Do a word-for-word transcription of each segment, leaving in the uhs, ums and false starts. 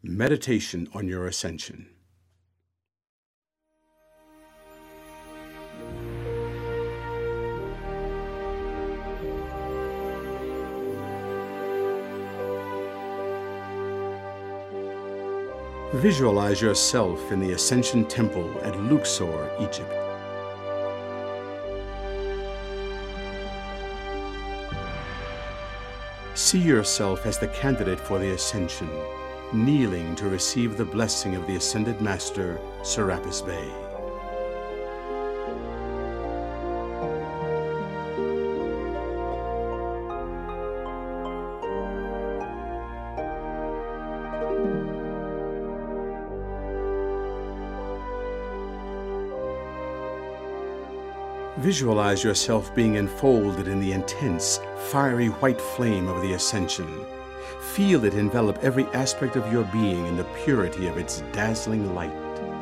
Meditation on your Ascension. Visualize yourself in the Ascension Temple at Luxor, Egypt. See yourself as the candidate for the Ascension, kneeling to receive the blessing of the Ascended Master, Serapis Bey. Visualize yourself being enfolded in the intense, fiery white flame of the Ascension. Feel it envelop every aspect of your being in the purity of its dazzling light.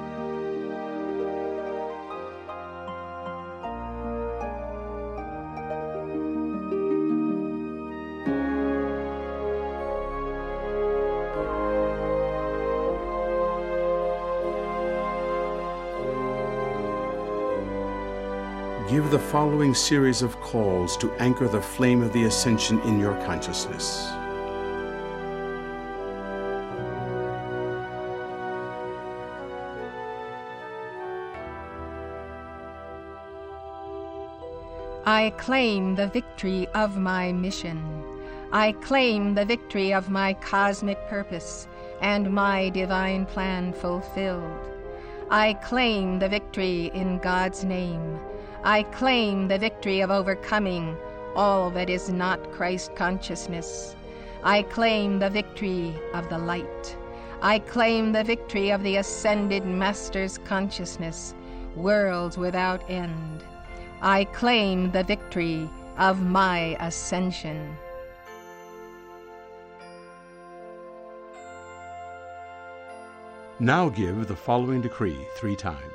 Give the following series of calls to anchor the flame of the Ascension in your consciousness. I claim the victory of my mission. I claim the victory of my cosmic purpose and my divine plan fulfilled. I claim the victory in God's name. I claim the victory of overcoming all that is not Christ consciousness. I claim the victory of the light. I claim the victory of the Ascended Master's consciousness, worlds without end. I claim the victory of my ascension. Now give the following decree three times.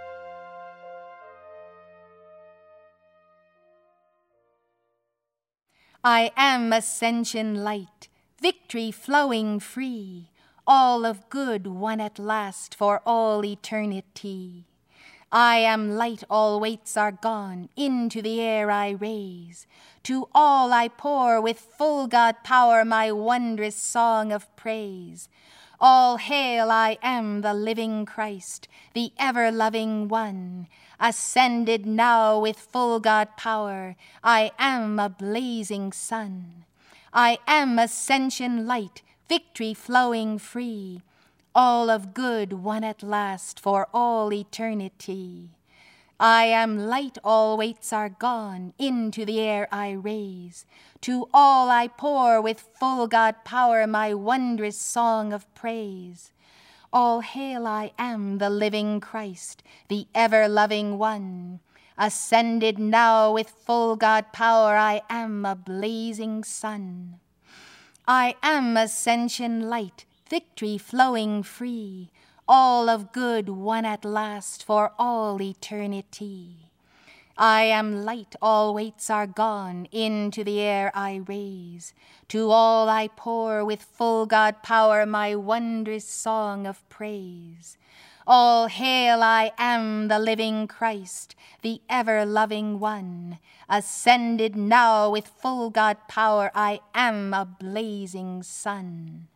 I am ascension light, victory flowing free, all of good won at last for all eternity. I am light, all weights are gone, into the air I raise. To all I pour with full God power my wondrous song of praise. All hail, I am the living Christ, the ever-loving one. Ascended now with full God power, I am a blazing sun. I am ascension light, victory flowing free, all of good won at last for all eternity. I am light, all weights are gone, into the air I raise. To all I pour with full God power my wondrous song of praise. All hail, I am the living Christ, the ever-loving one. Ascended now with full God power, I am a blazing sun. I am ascension light, victory flowing free, all of good won at last for all eternity. I am light, all weights are gone, into the air I raise. To all I pour with full God power my wondrous song of praise. All hail, I am the living Christ, the ever-loving one. Ascended now with full God power, I am a blazing sun.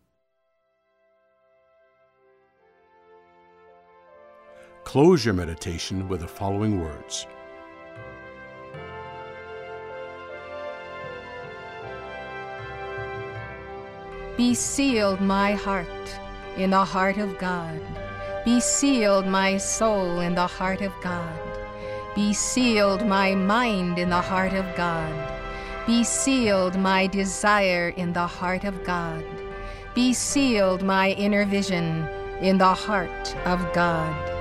Close your meditation with the following words. Be sealed my heart in the heart of God. Be sealed my soul in the heart of God. Be sealed my mind in the heart of God. Be sealed my desire in the heart of God. Be sealed my inner vision in the heart of God.